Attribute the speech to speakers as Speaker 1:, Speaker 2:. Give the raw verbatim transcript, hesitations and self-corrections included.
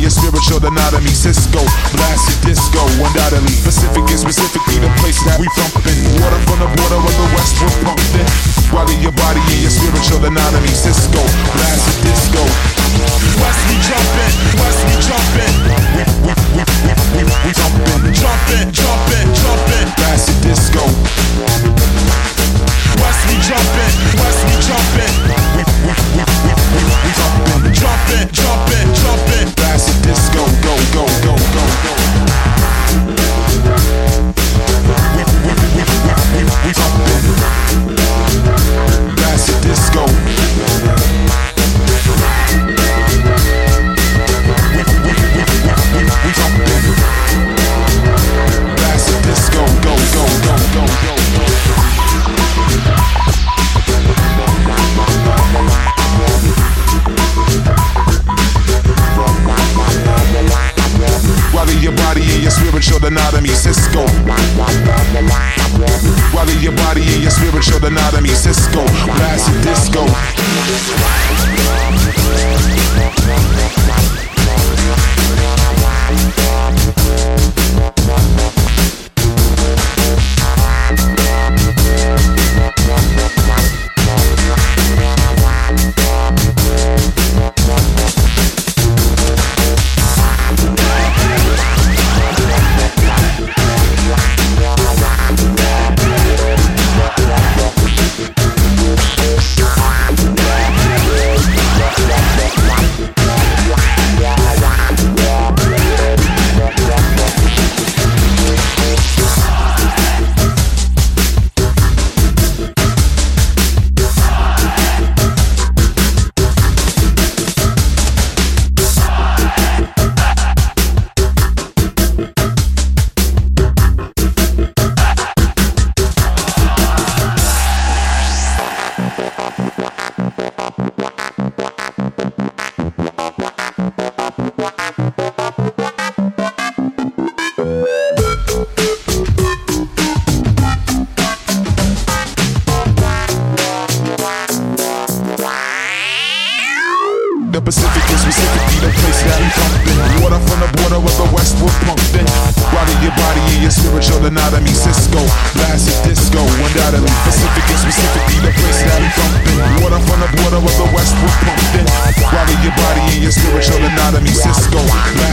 Speaker 1: your spiritual anatomy. Cisco, blasted disco, undoubtedly. Pacific is specifically the place that we thumping. Water from the border of the west we're pumping. While in your body and your spiritual anatomy. Cisco, blasted disco. West we jumping, west we jumping. We, we, we, we, we, we jumping, jumping, jumping, jumping. Blasted disco. West we jumping, west we jumping. We, we, we, we, we, we jumping, jumping, jumping, jumping. Blasted disco, go, go, go, go, go. We, we, we, we, we, we jumping. Blasted disco. We, we, we, we, we, we jumping. Blasted disco, go, go, go, go, go, go. While in your body and your spiritual anatomy, Cisco. While in your body and your spiritual anatomy, Cisco. Blasted disco. The Pacific is specifically the place that we thumping. Water from the border of the west we're pumping. While in your body and your spiritual anatomy. Cisco, blasted disco, undoubtedly. Pacific is specifically the place that we thumping. Water from the border of the west we're pumping. While in your body and your spiritual anatomy. Cisco,